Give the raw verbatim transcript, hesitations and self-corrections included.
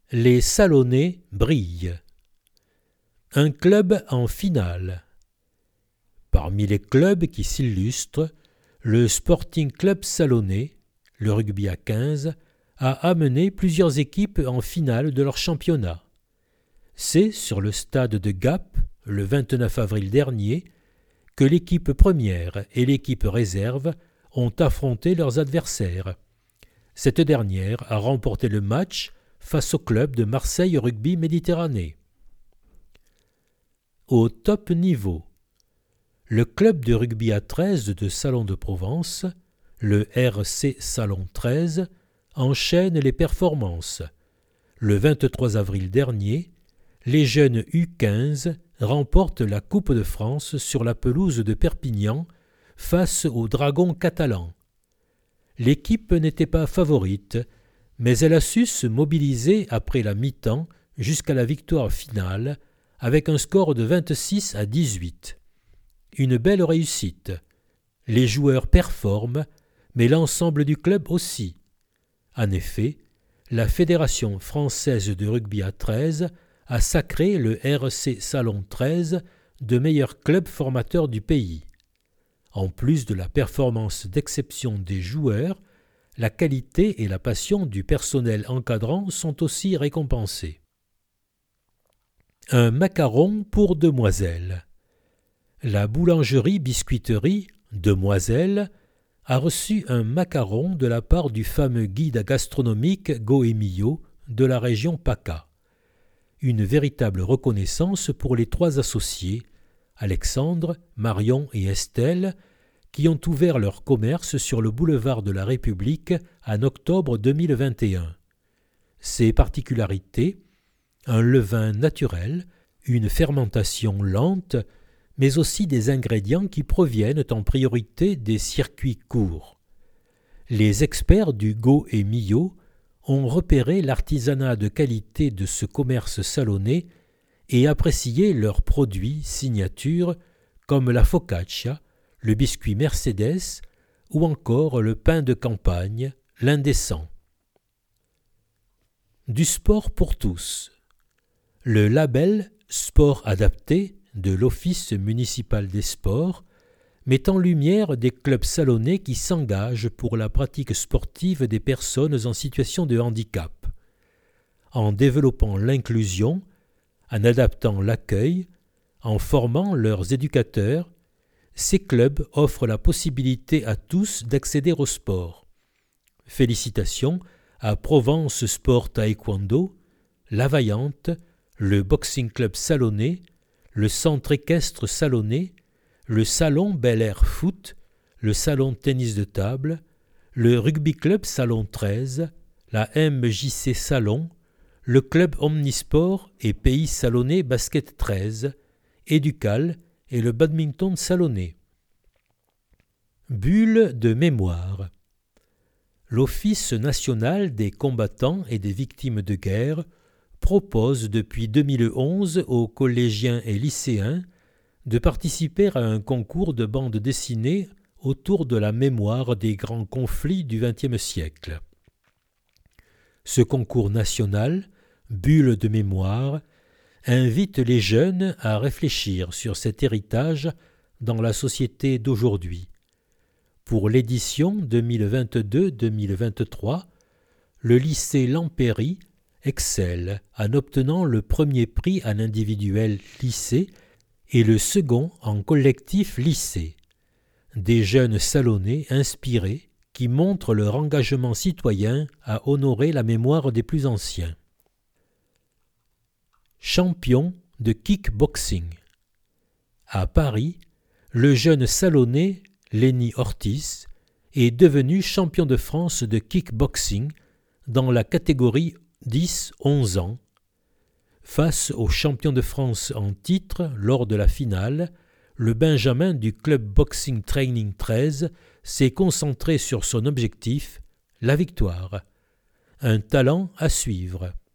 Les Salonnais brillent. Un club en finale. Parmi les clubs qui s'illustrent, le Sporting Club Salonnais, le rugby à quinze, a amené plusieurs équipes en finale de leur championnat. C'est sur le stade de Gap, le vingt-neuf avril dernier, que l'équipe première et l'équipe réserve ont affronté leurs adversaires. Cette dernière a remporté le match face au club de Marseille Rugby Méditerranée. Au top niveau, le club de rugby à treize de Salon de Provence, le R C Salon treize, enchaîne les performances. Le vingt-trois avril dernier, les jeunes U quinze remportent la Coupe de France sur la pelouse de Perpignan face aux Dragons catalans. L'équipe n'était pas favorite, mais elle a su se mobiliser après la mi-temps jusqu'à la victoire finale avec un score de vingt-six à dix-huit. Une belle réussite. Les joueurs performent, mais l'ensemble du club aussi. En effet, la Fédération française de rugby à treize a sacré le R C Salon treize de meilleur club formateur du pays. En plus de la performance d'exception des joueurs, la qualité et la passion du personnel encadrant sont aussi récompensées. Un macaron pour demoiselles. La boulangerie-biscuiterie Demoiselle a reçu un macaron de la part du fameux guide gastronomique Goemio de la région PACA. Une véritable reconnaissance pour les trois associés, Alexandre, Marion et Estelle, qui ont ouvert leur commerce sur le boulevard de la République en octobre deux mille vingt et un. Ces particularités, un levain naturel, une fermentation lente, mais aussi des ingrédients qui proviennent en priorité des circuits courts. Les experts du Go et Millau ont repéré l'artisanat de qualité de ce commerce salonnais et apprécié leurs produits signature comme la focaccia, le biscuit Mercedes ou encore le pain de campagne, l'indécent. Du sport pour tous. Le label Sport adapté de l'Office municipal des sports met en lumière des clubs salonnais qui s'engagent pour la pratique sportive des personnes en situation de handicap. En développant l'inclusion, en adaptant l'accueil, en formant leurs éducateurs, ces clubs offrent la possibilité à tous d'accéder au sport. Félicitations à Provence Sport Taekwondo, La Vaillante, le Boxing Club Salonnais, le Centre équestre Salonnais, le Salon Bel Air Foot, le Salon Tennis de table, le Rugby Club Salon treize, la M J C Salon, le Club Omnisport et Pays Salonnais Basket treize, Éducal et le Badminton Salonnais. Bulle de mémoire. L'Office national des combattants et des victimes de guerre propose depuis deux mille onze aux collégiens et lycéens de participer à un concours de bande dessinée autour de la mémoire des grands conflits du vingtième siècle. Ce concours national, Bulle de mémoire, invite les jeunes à réfléchir sur cet héritage dans la société d'aujourd'hui. Pour l'édition deux mille vingt-deux deux mille vingt-trois, le lycée Lampéry excelle en obtenant le premier prix en individuel lycée et le second en collectif lycée. Des jeunes salonnais inspirés qui montrent leur engagement citoyen à honorer la mémoire des plus anciens. Champion de kickboxing. À Paris, le jeune salonnais Lenny Ortiz est devenu champion de France de kickboxing dans la catégorie dix à onze ans. Face au champion de France en titre lors de la finale, le Benjamin du Club Boxing Training treize s'est concentré sur son objectif, la victoire. Un talent à suivre.